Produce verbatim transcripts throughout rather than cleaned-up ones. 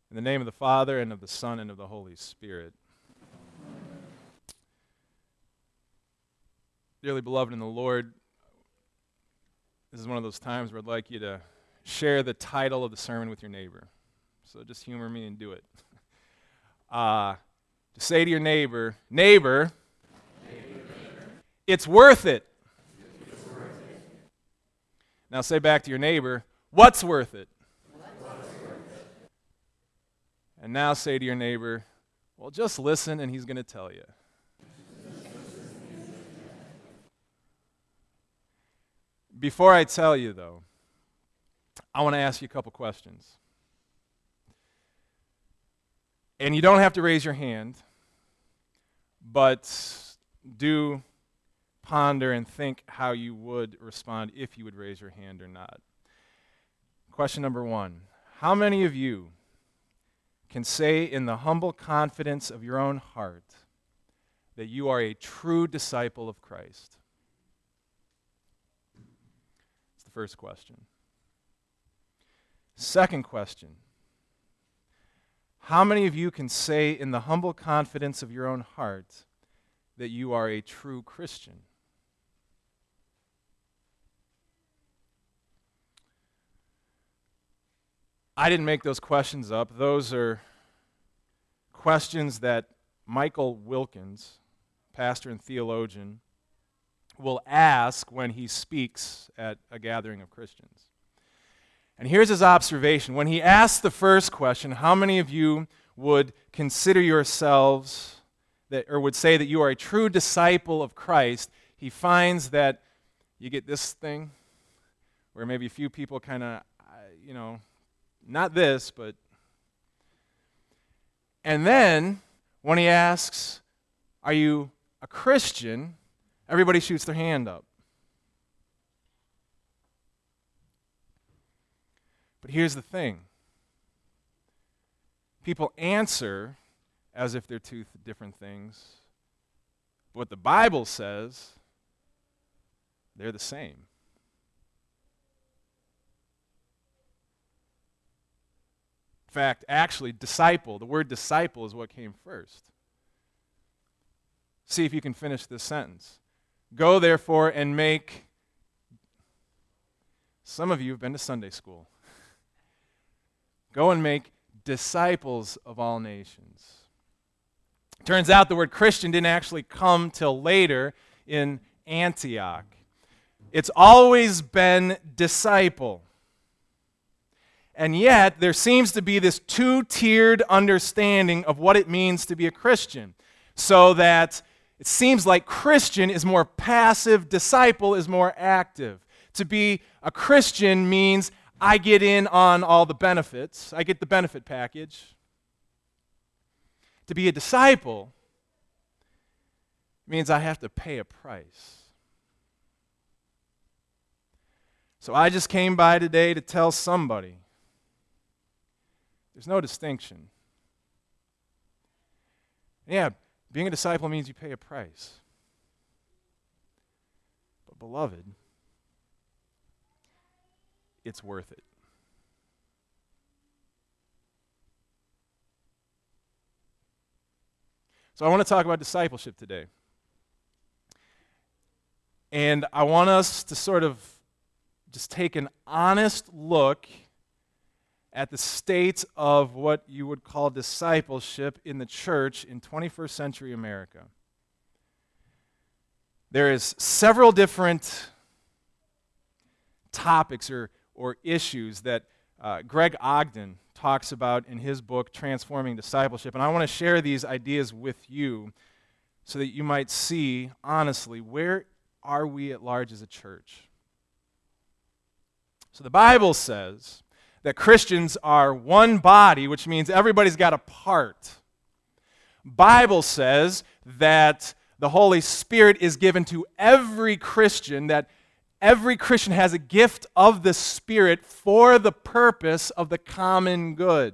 In the name of the Father, and of the Son, and of the Holy Spirit. Dearly beloved in the Lord, this is one of those times where I'd like you to share the title of the sermon with your neighbor. So just humor me and do it. Uh, to say to your neighbor, neighbor, neighbor, neighbor. It's worth it. It's worth it. Now say back to your neighbor, what's worth it? And now say to your neighbor, well, just listen and he's going to tell you. Before I tell you, though, I want to ask you a couple questions. And you don't have to raise your hand, but do ponder and think how you would respond if you would raise your hand or not. Question number one, how many of you can say in the humble confidence of your own heart that you are a true disciple of Christ? That's the first question. Second question, how many of you can say in the humble confidence of your own heart that you are a true Christian? I didn't make those questions up. Those are questions that Michael Wilkins, pastor and theologian, will ask when he speaks at a gathering of Christians. And here's his observation. When he asks the first question, how many of you would consider yourselves, that, or would say that you are a true disciple of Christ, he finds that you get this thing, where maybe a few people kind of, you know, not this, but... And then, when he asks, are you a Christian, everybody shoots their hand up. But here's the thing. People answer as if they're two different things. But what the Bible says, they're the same. In fact, actually, disciple, the word disciple is what came first. See if you can finish this sentence. Go, therefore, and make... Some of you have been to Sunday school. Go and make disciples of all nations. Turns out the word Christian didn't actually come till later in Antioch. It's always been disciple. And yet, there seems to be this two-tiered understanding of what it means to be a Christian. So that it seems like Christian is more passive, disciple is more active. To be a Christian means I get in on all the benefits. I get the benefit package. To be a disciple means I have to pay a price. So I just came by today to tell somebody there's no distinction. Yeah, being a disciple means you pay a price. But beloved, it's worth it. So I want to talk about discipleship today. And I want us to sort of just take an honest look at the state of what you would call discipleship in the church in twenty-first century America. There is several different topics or, or issues that uh, Greg Ogden talks about in his book, Transforming Discipleship, and I want to share these ideas with you so that you might see, honestly, where are we at large as a church? So the Bible says that Christians are one body, which means everybody's got a part. Bible says that the Holy Spirit is given to every Christian, that every Christian has a gift of the Spirit for the purpose of the common good.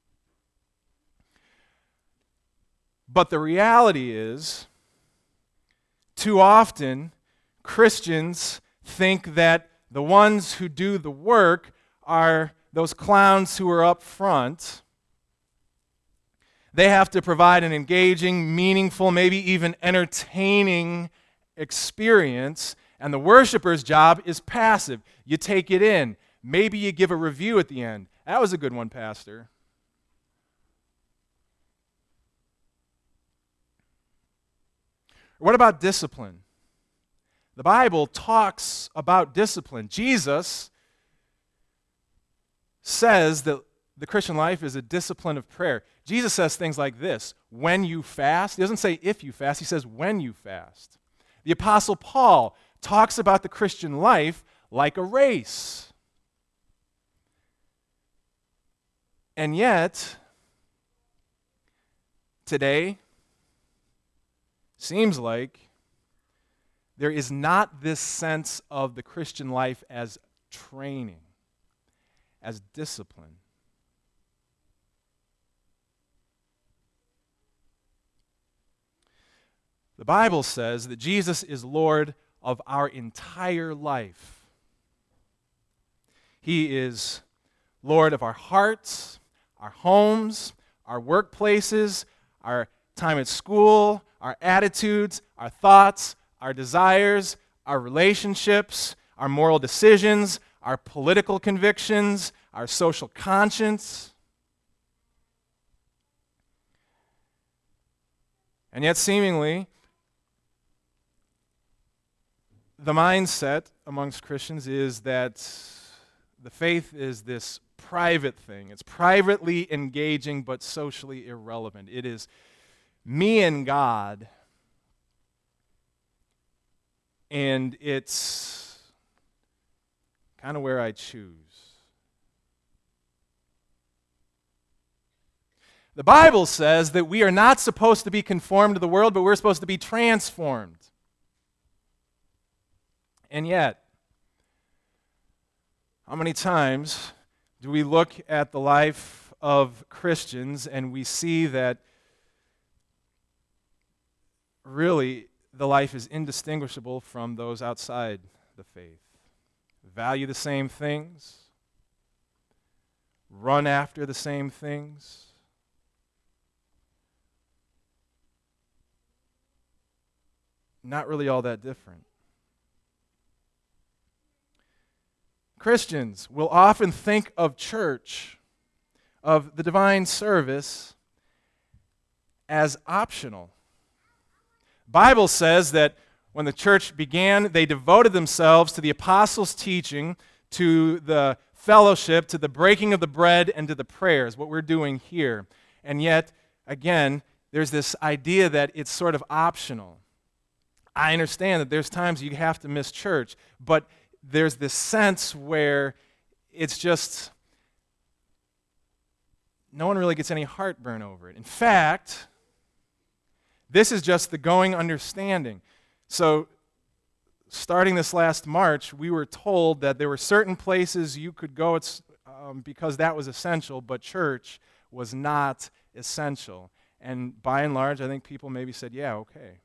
But the reality is, too often, Christians think that the ones who do the work are those clowns who are up front, They have to provide an engaging, meaningful, maybe even entertaining experience, and the worshiper's job is passive. You take it in. Maybe you give a review at the end. That was a good one, Pastor. What about discipline? The Bible talks about discipline. Jesus says that the Christian life is a discipline of prayer. Jesus says things like this: when you fast. He doesn't say if you fast, he says when you fast. The Apostle Paul talks about the Christian life like a race. And yet, today, seems like there is not this sense of the Christian life as training, as discipline. The Bible says that Jesus is Lord of our entire life. He is Lord of our hearts, our homes, our workplaces, our time at school, our attitudes, our thoughts, our desires, our relationships, our moral decisions, our political convictions, our social conscience. And yet, seemingly, the mindset amongst Christians is that the faith is this private thing. It's privately engaging but socially irrelevant. It is me and God, and it's kind of where I choose. The Bible says that we are not supposed to be conformed to the world, but we're supposed to be transformed. And yet, how many times do we look at the life of Christians and we see that really the life is indistinguishable from those outside the faith? Value the same things, run after the same things. Not really all that different. Christians will often think of church, of the divine service, as optional. Bible says that when the church began, they devoted themselves to the apostles' teaching, to the fellowship, to the breaking of the bread, and to the prayers, what we're doing here. And yet, again, there's this idea that it's sort of optional. I understand that there's times you have to miss church, but there's this sense where it's just, no one really gets any heartburn over it. In fact, this is just the going understanding. So, starting this last March, we were told that there were certain places you could go it's, um, because that was essential, but church was not essential. And by and large, I think people maybe said, yeah, okay.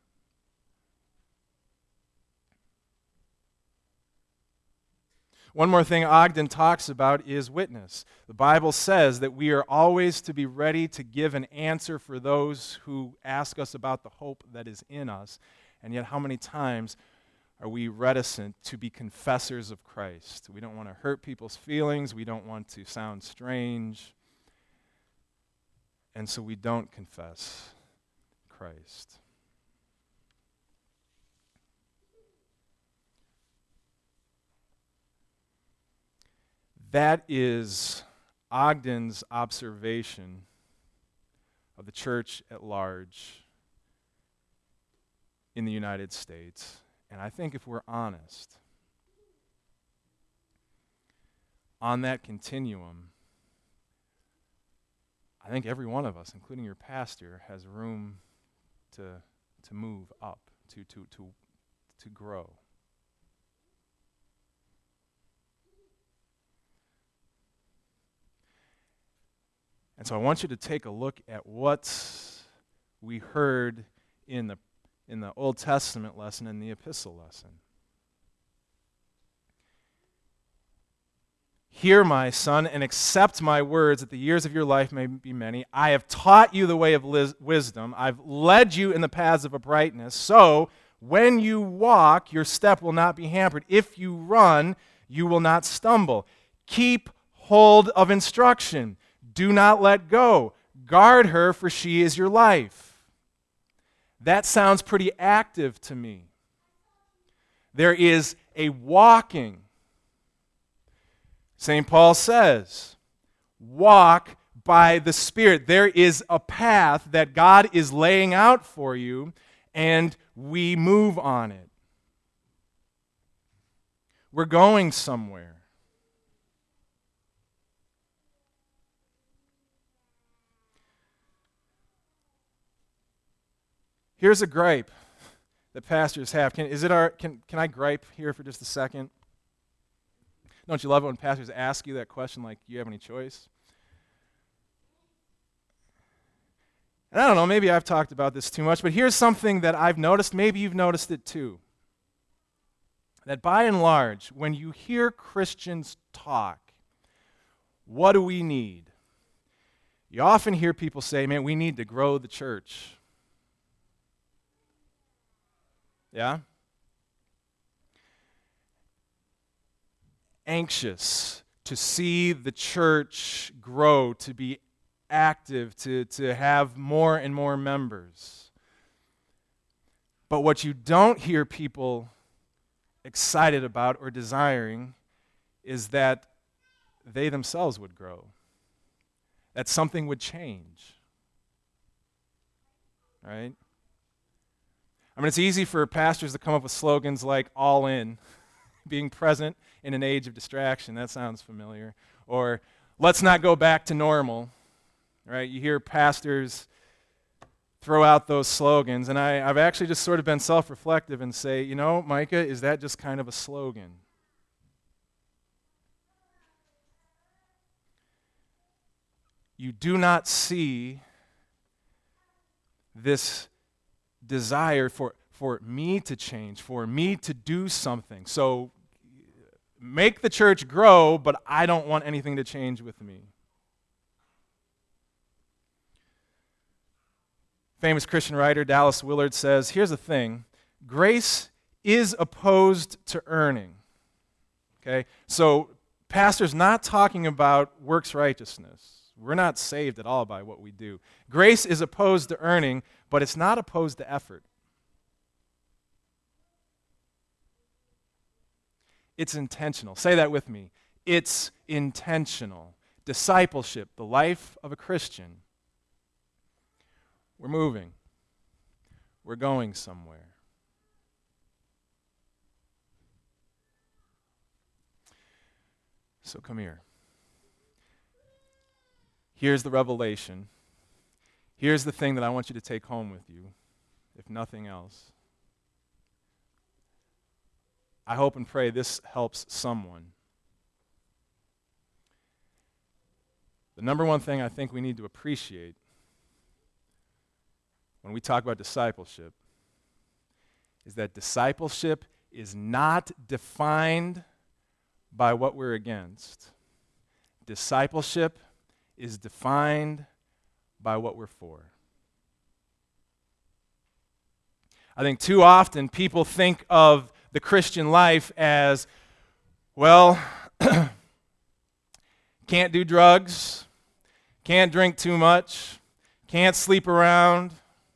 One more thing Ogden talks about is witness. The Bible says that we are always to be ready to give an answer for those who ask us about the hope that is in us. And yet, how many times are we reticent to be confessors of Christ? We don't want to hurt people's feelings. We don't want to sound strange. And so we don't confess Christ. That is Ogden's observation of the church at large in the United States. And I think if we're honest, on that continuum, I think every one of us, including your pastor, has room to, to move up, to, to, to, to grow. And so I want you to take a look at what we heard in the, in the Old Testament lesson and the epistle lesson. Hear, my son, and accept my words, that the years of your life may be many. I have taught you the way of lis- wisdom. I've led you in the paths of uprightness. So when you walk, your step will not be hampered. If you run, you will not stumble. Keep hold of instruction. Do not let go. Guard her, for she is your life. That sounds pretty active to me. There is a walking. Saint Paul says, walk by the Spirit. There is a path that God is laying out for you, and we move on it. We're going somewhere. Here's a gripe that pastors have. Can, is it our, can, can I gripe here for just a second? Don't you love it when pastors ask you that question like, do you have any choice? And I don't know, maybe I've talked about this too much, but here's something that I've noticed, maybe you've noticed it too. That by and large, when you hear Christians talk, what do we need? You often hear people say, man, we need to grow the church. Yeah? Anxious to see the church grow, to be active, to, to have more and more members. But what you don't hear people excited about or desiring is that they themselves would grow, that something would change. Right? I mean, it's easy for pastors to come up with slogans like all in, being present in an age of distraction. That sounds familiar. Or let's not go back to normal. Right? You hear pastors throw out those slogans, and I, I've actually just sort of been self-reflective and say, you know, Micah, is that just kind of a slogan? You do not see this desire for, for me to change, for me to do something. So make the church grow, but I don't want anything to change with me. Famous Christian writer Dallas Willard says, here's the thing, grace is opposed to earning. Okay? So pastor's not talking about works righteousness. We're not saved at all by what we do. Grace is opposed to earning, but it's not opposed to effort. It's intentional. Say that with me. It's intentional. Discipleship, the life of a Christian. We're moving. We're going somewhere. So come here. Here's the revelation. Here's the thing that I want you to take home with you, if nothing else. I hope and pray this helps someone. The number one thing I think we need to appreciate when we talk about discipleship is that discipleship is not defined by what we're against. Discipleship is defined by what we're for. I think too often people think of the Christian life as, well, can't do drugs, can't drink too much, can't sleep around,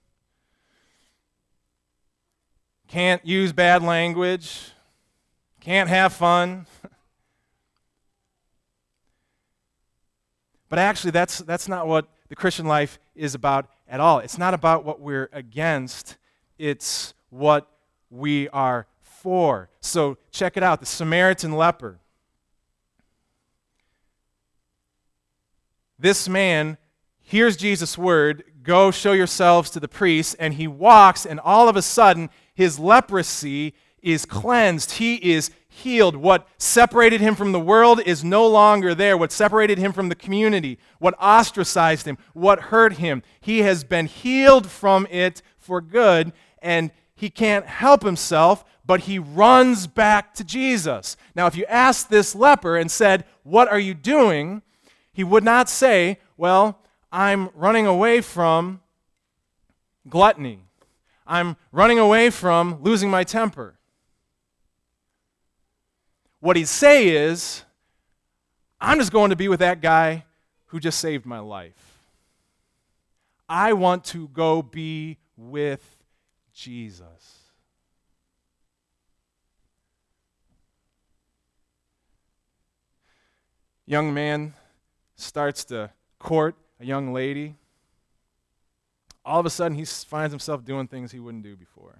can't use bad language, can't have fun. But actually, that's, that's not what the Christian life is about at all. It's not about what we're against. It's what we are for. So check it out. The Samaritan leper. This man hears Jesus' word, go show yourselves to the priests, and he walks, and all of a sudden, his leprosy is cleansed. He is healed. What separated him from the world is no longer there. What separated him from the community, what ostracized him, what hurt him, he has been healed from it for good, and he can't help himself but he runs back to Jesus. Now, if you asked this leper and said, "What are you doing?" he would not say, "Well, I'm running away from gluttony. I'm running away from losing my temper." What he'd say is, "I'm just going to be with that guy who just saved my life. I want to go be with Jesus." Young man starts to court a young lady. All of a sudden, he finds himself doing things he wouldn't do before.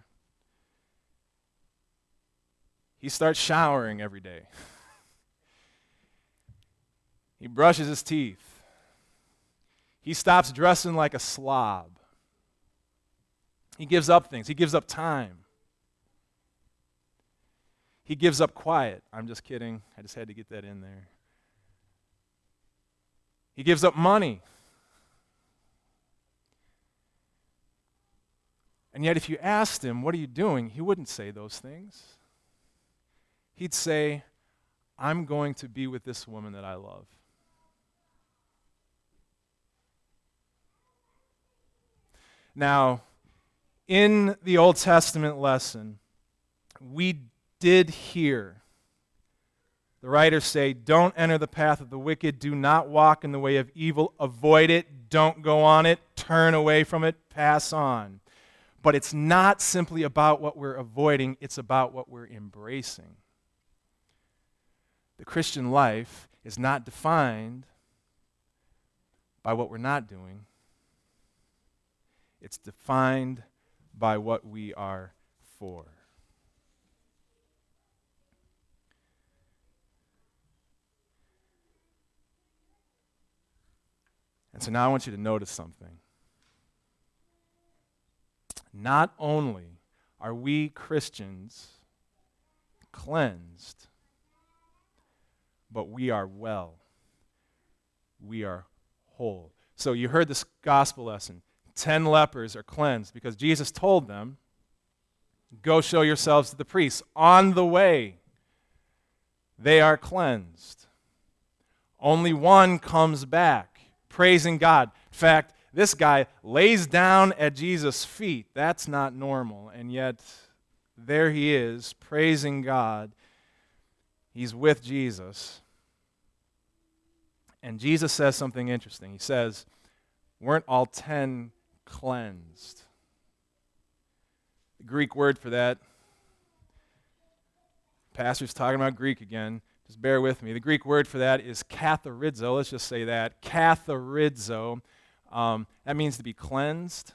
He starts showering every day. He brushes his teeth. He stops dressing like a slob. He gives up things. He gives up time. He gives up quiet. I'm just kidding. I just had to get that in there. He gives up money. And yet if you asked him, "What are you doing?" he wouldn't say those things. He'd say, "I'm going to be with this woman that I love." Now, in the Old Testament lesson, we did hear the writers say, "Don't enter the path of the wicked. Do not walk in the way of evil. Avoid it. Don't go on it. Turn away from it. Pass on." But it's not simply about what we're avoiding. It's about what we're embracing. The Christian life is not defined by what we're not doing. It's defined by what we are for. And so now I want you to notice something. Not only are we Christians cleansed, but we are well. We are whole. So you heard this gospel lesson. Ten lepers are cleansed because Jesus told them, "Go show yourselves to the priests." On the way, they are cleansed. Only one comes back, praising God. In fact, this guy lays down at Jesus' feet. That's not normal. And yet, there he is, praising God. He's with Jesus. And Jesus says something interesting. He says, "Weren't all ten cleansed?" The Greek word for that, pastor's talking about Greek again. Just bear with me. The Greek word for that is katharizo. Let's just say that. Katharizo. Um, that means to be cleansed.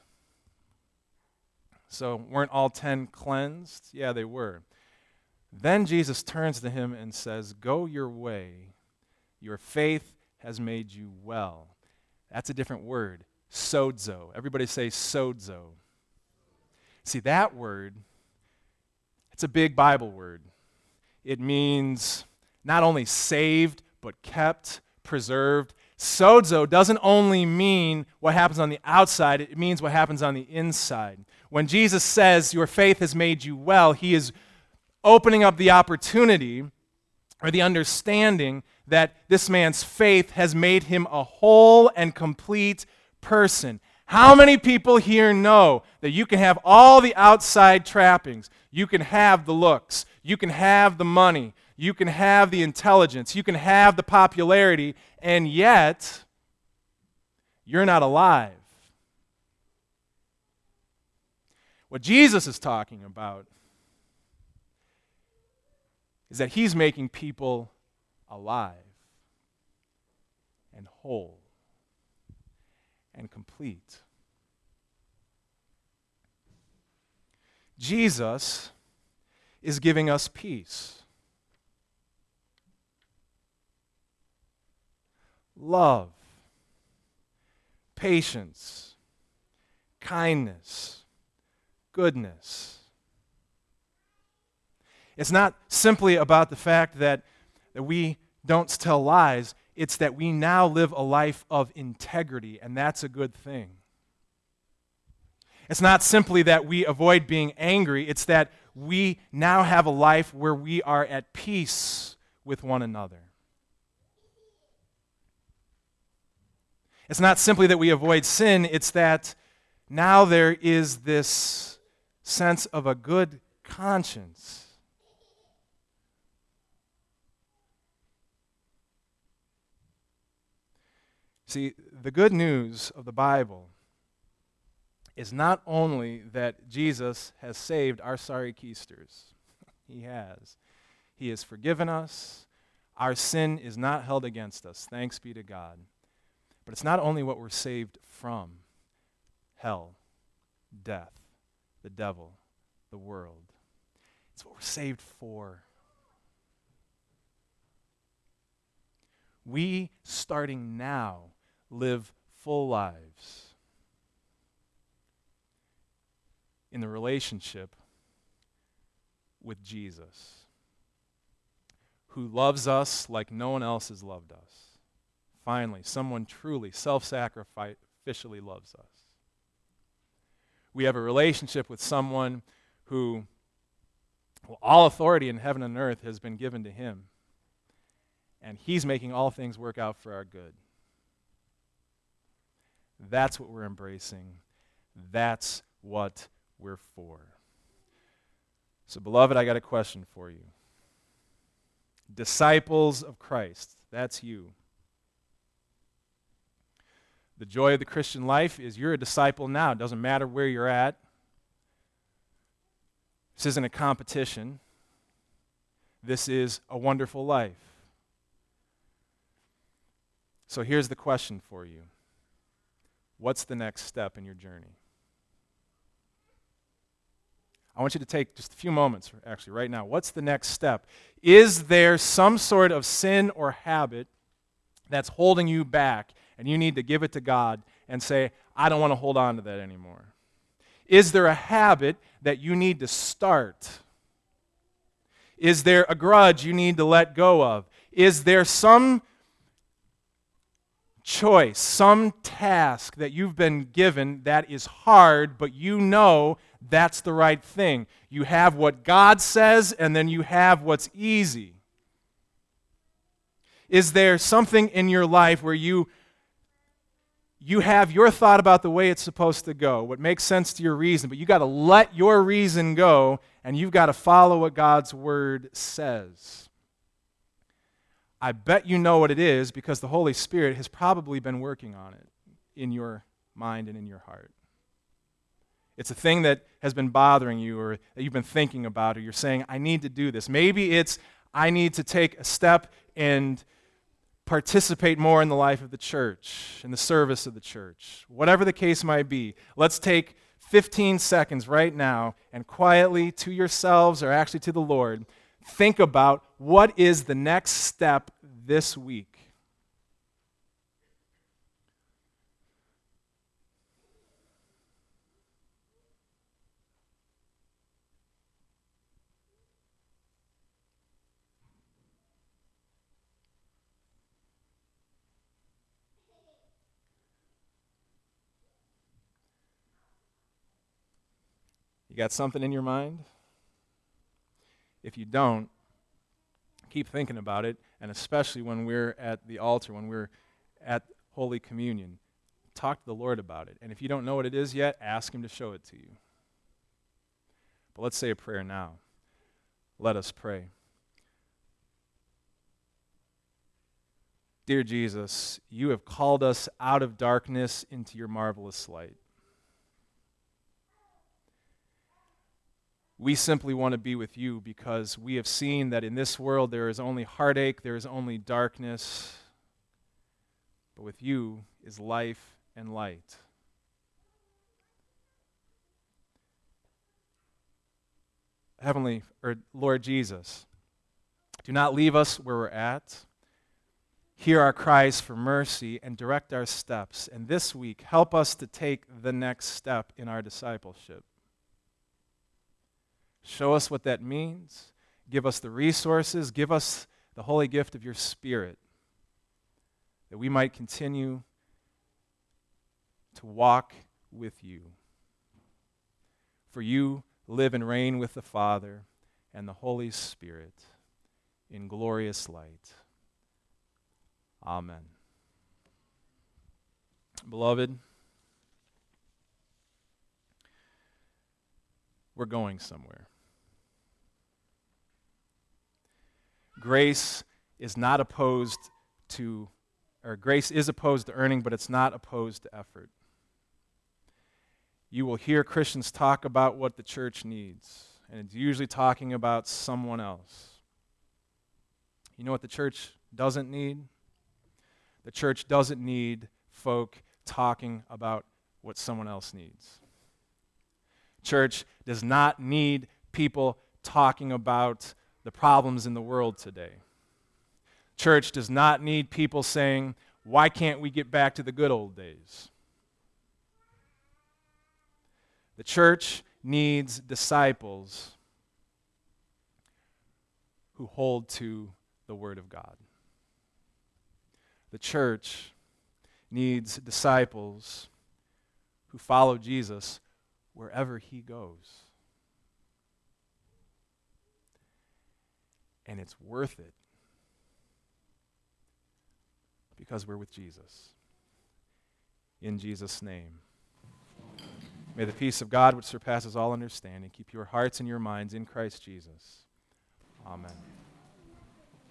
So weren't all ten cleansed? Yeah, they were. Then Jesus turns to him and says, "Go your way. Your faith has made you well." That's a different word. Sozo. Everybody say sozo. See, that word, it's a big Bible word. It means not only saved, but kept, preserved. Sozo doesn't only mean what happens on the outside, it means what happens on the inside. When Jesus says your faith has made you well, he is opening up the opportunity or the understanding that this man's faith has made him a whole and complete person. How many people here know that you can have all the outside trappings? You can have the looks, you can have the money, you can have the intelligence, you can have the popularity, and yet you're not alive. What Jesus is talking about is that he's making people alive and whole and complete. Jesus is giving us peace, love, patience, kindness, goodness. It's not simply about the fact that, that we don't tell lies. It's that we now live a life of integrity, and that's a good thing. It's not simply that we avoid being angry. It's that we now have a life where we are at peace with one another. It's not simply that we avoid sin, it's that now there is this sense of a good conscience. See, the good news of the Bible is not only that Jesus has saved our sorry keisters. He has. He has forgiven us. Our sin is not held against us. Thanks be to God. But it's not only what we're saved from: hell, death, the devil, the world. It's what we're saved for. We, starting now, live full lives in the relationship with Jesus, who loves us like no one else has loved us. Finally, someone truly self-sacrificially loves us. We have a relationship with someone who, well, all authority in heaven and earth has been given to him, and he's making all things work out for our good. That's what we're embracing. That's what we're for. So, beloved, I got a question for you. Disciples of Christ, that's you. The joy of the Christian life is you're a disciple now. It doesn't matter where you're at. This isn't a competition. This is a wonderful life. So here's the question for you. What's the next step in your journey? I want you to take just a few moments, actually, right now. What's the next step? Is there some sort of sin or habit that's holding you back, and you need to give it to God and say, I don't want to hold on to that anymore? Is there a habit that you need to start? Is there a grudge you need to let go of? Is there some choice, some task that you've been given that is hard, but you know that's the right thing? You have what God says, and then you have what's easy. Is there something in your life where you you have your thought about the way it's supposed to go, what makes sense to your reason, but you got to let your reason go, and you've got to follow what God's Word says? I bet you know what it is, because the Holy Spirit has probably been working on it in your mind and in your heart. It's a thing that has been bothering you, or that you've been thinking about, or you're saying, I need to do this. Maybe it's, I need to take a step and participate more in the life of the church, in the service of the church. Whatever the case might be, let's take fifteen seconds right now and quietly to yourselves, or actually to the Lord, think about what is the next step this week. You got something in your mind? If you don't, keep thinking about it, and especially when we're at the altar, when we're at Holy Communion, talk to the Lord about it. And if you don't know what it is yet, ask Him to show it to you. But let's say a prayer now. Let us pray. Dear Jesus, you have called us out of darkness into your marvelous light. We simply want to be with you because we have seen that in this world there is only heartache, there is only darkness, but with you is life and light. Heavenly, or Lord Jesus, do not leave us where we're at. Hear our cries for mercy and direct our steps. And this week, help us to take the next step in our discipleship. Show us what that means. Give us the resources. Give us the holy gift of your Spirit, that we might continue to walk with you. For you live and reign with the Father and the Holy Spirit in glorious light. Amen. Beloved, we're going somewhere. Grace is not opposed to, or grace is opposed to earning, but it's not opposed to effort. You will hear Christians talk about what the church needs, and it's usually talking about someone else. You know what the church doesn't need? The church doesn't need folk talking about what someone else needs. Church does not need people talking about the problems in the world today. Church does not need people saying, why can't we get back to the good old days? The church needs disciples who hold to the Word of God. The church needs disciples who follow Jesus wherever he goes. And it's worth it because we're with Jesus. In Jesus' name. May the peace of God, which surpasses all understanding, keep your hearts and your minds in Christ Jesus. Amen.